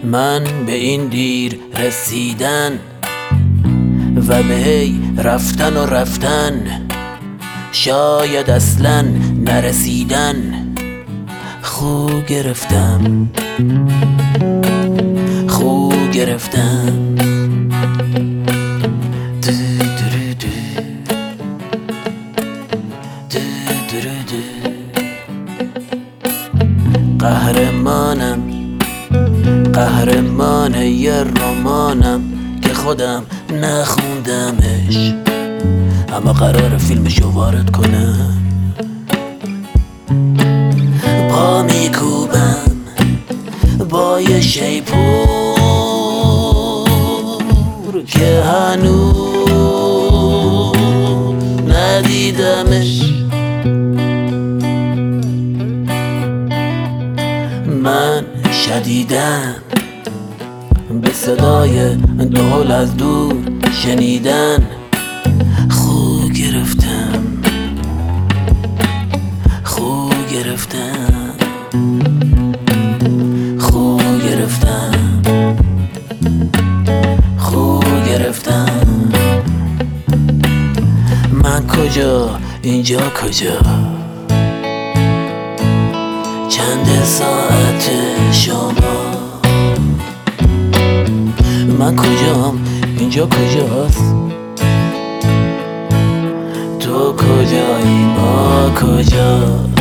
من به این دیر رسیدن و به هی رفتن و رفتن، شاید اصلا نرسیدن، خو گرفتم خو گرفتم. قهرمانم، قهرمان یه رمانم که خودم نخوندمش، اما قرار فیلمشو وارد کنم. پا میکوبم با یه شیپور که هنوز ندیدمش. من شدیدن به صدای دهل از دور شنیدن، خو گرفتم خو گرفتم خو گرفتم خو گرفتم. من کجا اینجا کجا، چند ساعت شما، من کجام اینجا کجاست، تو کجایی ما کجاست.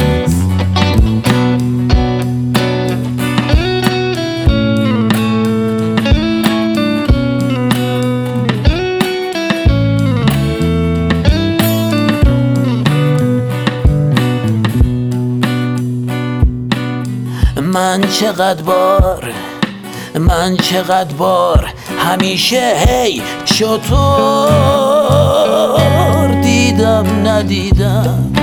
من چقدر بار همیشه هی شطور دیدم ندیدم،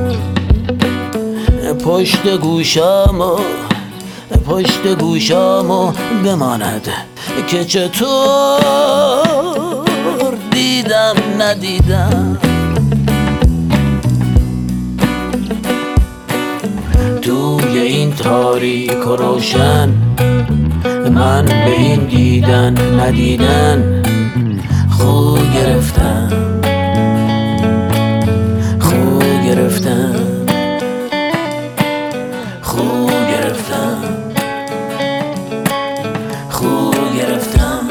پشت گوشامو بماند که چطور دیدم ندیدم. توی این تاریک و روشن، من به این دیدن ندیدن، خو گرفتم خو گرفتم خو گرفتم خو گرفتم.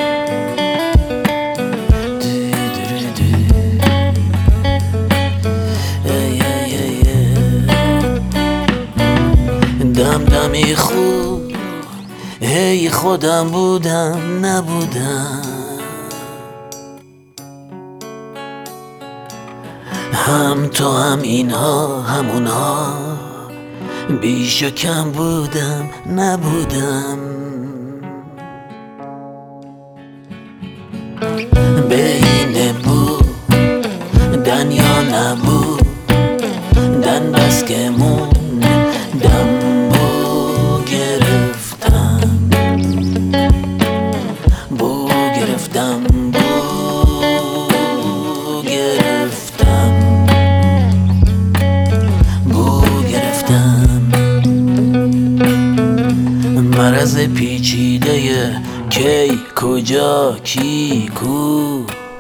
دمدمی خوب هی خودم بودم نبودم، هم تو هم اینها همونها، بیش و کم بودم نبودم. بین بودن یا نبودن بس که موندم، مرض پیچیده کی کجا کی کو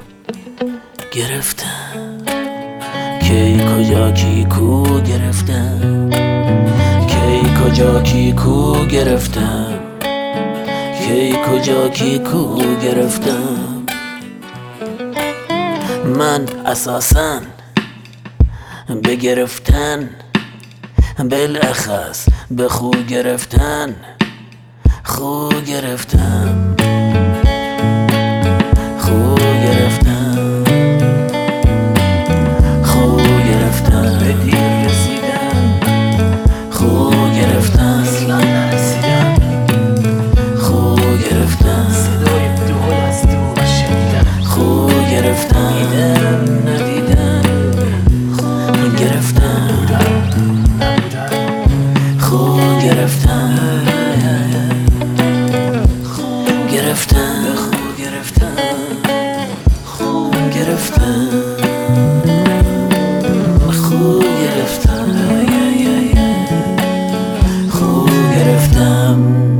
گرفتم، کی کجا کی کو گرفتم، کی کجا کی کو گرفتم، کی کجا کی کو گرفتم. من اساساً به گرفتن، بالاخص به خو گرفتن، خو گرفتم خو گرفتم خو گرفتم. به دیر رسیدن، خو گرفتم اصلا نرسیدن، خو گرفتم صدای دهل از دور شنیدن، خو گرفتم دیدن ندیدن، خو گرفتم خو گرفتم گرفتم خو گرفتم خو گرفتم خو گرفتم.